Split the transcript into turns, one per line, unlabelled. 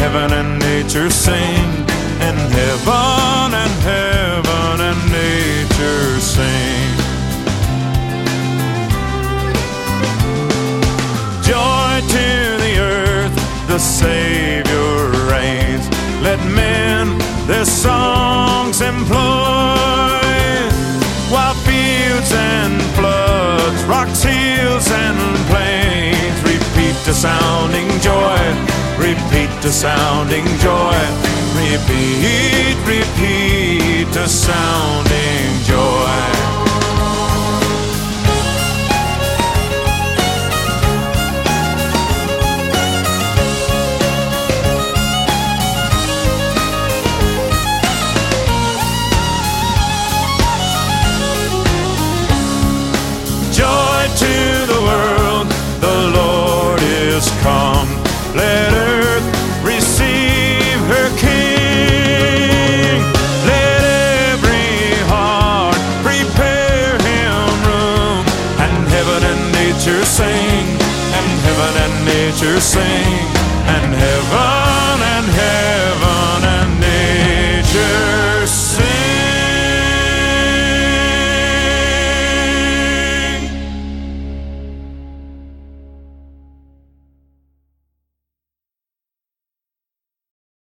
heaven and nature sing, and heaven and nature sing. Joy to the earth, the Savior reigns. Let men their songs employ, while fields and floods, rocks, hills and plains repeat the sounding joy, repeat the sounding joy, repeat the sounding joy.